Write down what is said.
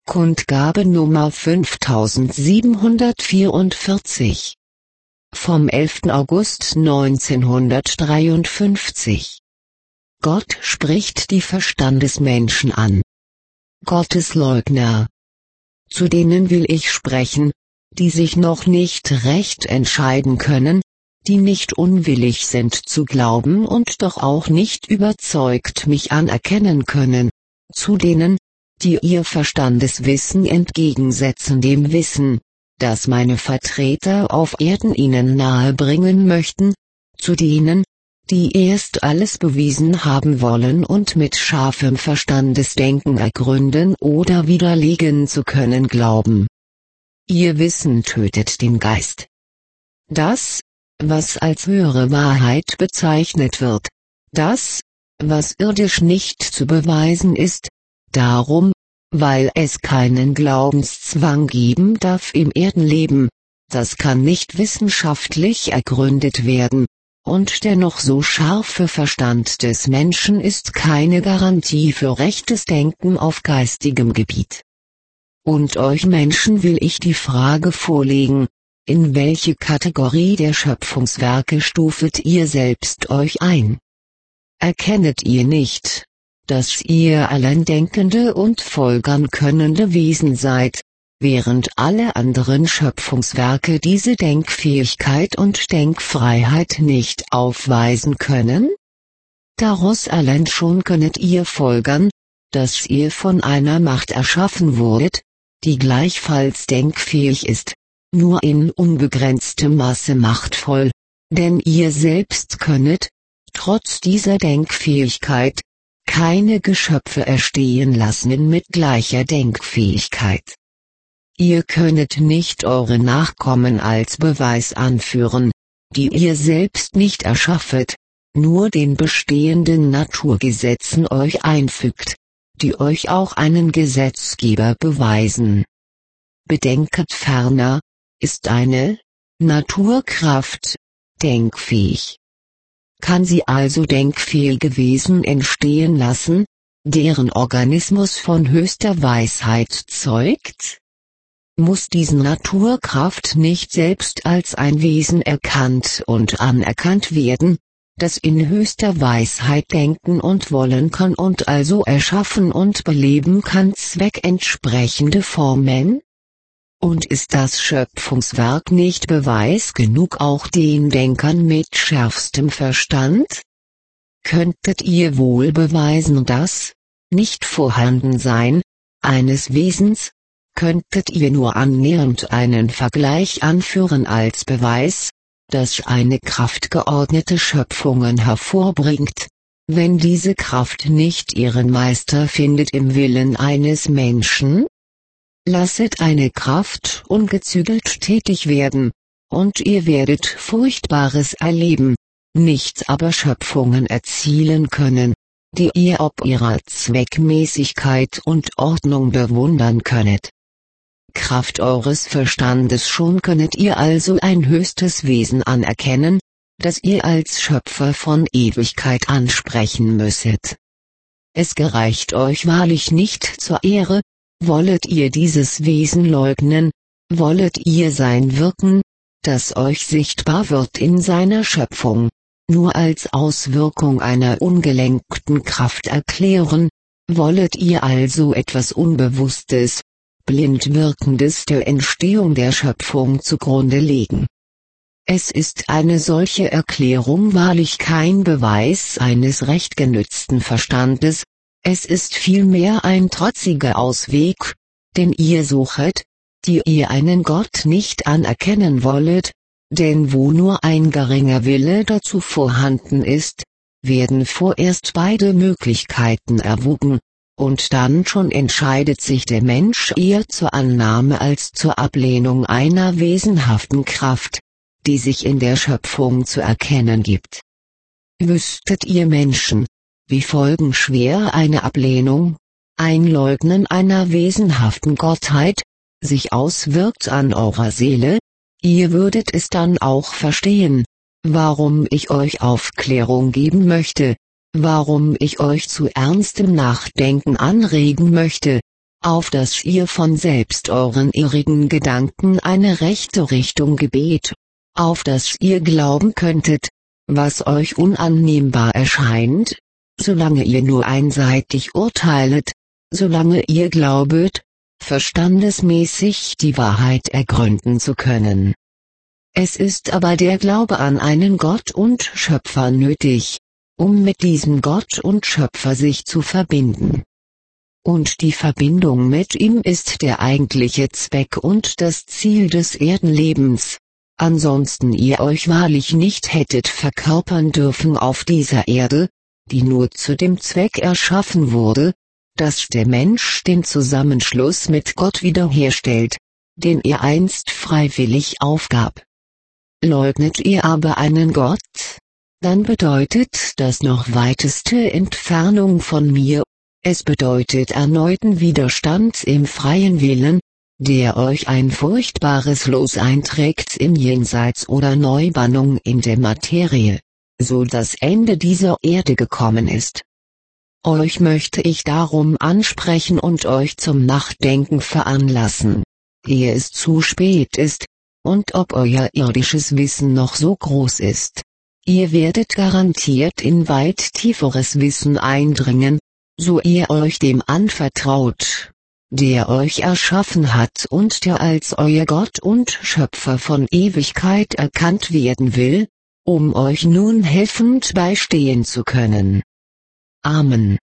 Kundgabe Nummer 5744. Vom 11. August 1953. Gott spricht die Verstandesmenschen an. Gottesleugner. Zu denen will ich sprechen, die sich noch nicht recht entscheiden können, die nicht unwillig sind zu glauben und doch auch nicht überzeugt mich anerkennen können, zu denen, die ihr Verstandeswissen entgegensetzen dem Wissen, das meine Vertreter auf Erden ihnen nahebringen möchten, zu denen, die erst alles bewiesen haben wollen und mit scharfem Verstandesdenken ergründen oder widerlegen zu können glauben. Ihr Wissen tötet den Geist. Das, was als höhere Wahrheit bezeichnet wird, das, was irdisch nicht zu beweisen ist, darum, weil es keinen Glaubenszwang geben darf im Erdenleben, das kann nicht wissenschaftlich ergründet werden, und der noch so scharfe Verstand des Menschen ist keine Garantie für rechtes Denken auf geistigem Gebiet. Und euch Menschen will ich die Frage vorlegen, in welche Kategorie der Schöpfungswerke stufet ihr selbst euch ein? Erkennet ihr nicht, dass ihr allein denkende und folgern könnende Wesen seid, während alle anderen Schöpfungswerke diese Denkfähigkeit und Denkfreiheit nicht aufweisen können? Daraus allein schon könnet ihr folgern, dass ihr von einer Macht erschaffen wurdet, die gleichfalls denkfähig ist, nur in unbegrenztem Maße machtvoll, denn ihr selbst könnet, trotz dieser Denkfähigkeit, keine Geschöpfe erstehen lassen mit gleicher Denkfähigkeit. Ihr könnet nicht eure Nachkommen als Beweis anführen, die ihr selbst nicht erschaffet, nur den bestehenden Naturgesetzen euch einfügt, die euch auch einen Gesetzgeber beweisen. Bedenket ferner, ist eine Naturkraft denkfähig? Kann sie also denkfähige Wesen entstehen lassen, deren Organismus von höchster Weisheit zeugt? Muss diese Naturkraft nicht selbst als ein Wesen erkannt und anerkannt werden, das in höchster Weisheit denken und wollen kann und also erschaffen und beleben kann zweckentsprechende Formen? Und ist das Schöpfungswerk nicht Beweis genug auch den Denkern mit schärfstem Verstand? Könntet ihr wohl beweisen das Nicht-Vorhandensein eines Wesens? Könntet ihr nur annähernd einen Vergleich anführen als Beweis, dass eine Kraft geordnete Schöpfungen hervorbringt, wenn diese Kraft nicht ihren Meister findet im Willen eines Menschen? Lasset eine Kraft ungezügelt tätig werden, und ihr werdet Furchtbares erleben, nichts aber Schöpfungen erzielen können, die ihr ob ihrer Zweckmäßigkeit und Ordnung bewundern könnet. Kraft eures Verstandes schon könnet ihr also ein höchstes Wesen anerkennen, das ihr als Schöpfer von Ewigkeit ansprechen müsset. Es gereicht euch wahrlich nicht zur Ehre, wollet ihr dieses Wesen leugnen, wollet ihr sein Wirken, das euch sichtbar wird in seiner Schöpfung, nur als Auswirkung einer ungelenkten Kraft erklären, wollet ihr also etwas Unbewusstes, blind Wirkendes der Entstehung der Schöpfung zugrunde legen. Es ist eine solche Erklärung wahrlich kein Beweis eines rechtgenützten Verstandes, es ist vielmehr ein trotziger Ausweg, den ihr suchet, die ihr einen Gott nicht anerkennen wollet, denn wo nur ein geringer Wille dazu vorhanden ist, werden vorerst beide Möglichkeiten erwogen, und dann schon entscheidet sich der Mensch eher zur Annahme als zur Ablehnung einer wesenhaften Kraft, die sich in der Schöpfung zu erkennen gibt. Wüsstet ihr Menschen, wie folgenschwer eine Ablehnung, ein Leugnen einer wesenhaften Gottheit, sich auswirkt an eurer Seele, ihr würdet es dann auch verstehen, warum ich euch Aufklärung geben möchte, warum ich euch zu ernstem Nachdenken anregen möchte, auf dass ihr von selbst euren irrigen Gedanken eine rechte Richtung gebet, auf dass ihr glauben könntet, was euch unannehmbar erscheint, solange ihr nur einseitig urteilet, solange ihr glaubet, verstandesmäßig die Wahrheit ergründen zu können. Es ist aber der Glaube an einen Gott und Schöpfer nötig, um mit diesem Gott und Schöpfer sich zu verbinden. Und die Verbindung mit ihm ist der eigentliche Zweck und das Ziel des Erdenlebens, ansonsten ihr euch wahrlich nicht hättet verkörpern dürfen auf dieser Erde, die nur zu dem Zweck erschaffen wurde, dass der Mensch den Zusammenschluss mit Gott wiederherstellt, den er einst freiwillig aufgab. Leugnet ihr aber einen Gott, dann bedeutet das noch weiteste Entfernung von mir, es bedeutet erneuten Widerstand im freien Willen, der euch ein furchtbares Los einträgt im Jenseits oder Neubannung in der Materie, so das Ende dieser Erde gekommen ist. Euch möchte ich darum ansprechen und euch zum Nachdenken veranlassen, ehe es zu spät ist, und ob euer irdisches Wissen noch so groß ist. Ihr werdet garantiert in weit tieferes Wissen eindringen, so ihr euch dem anvertraut, der euch erschaffen hat und der als euer Gott und Schöpfer von Ewigkeit erkannt werden will, um euch nun helfend beistehen zu können. Amen.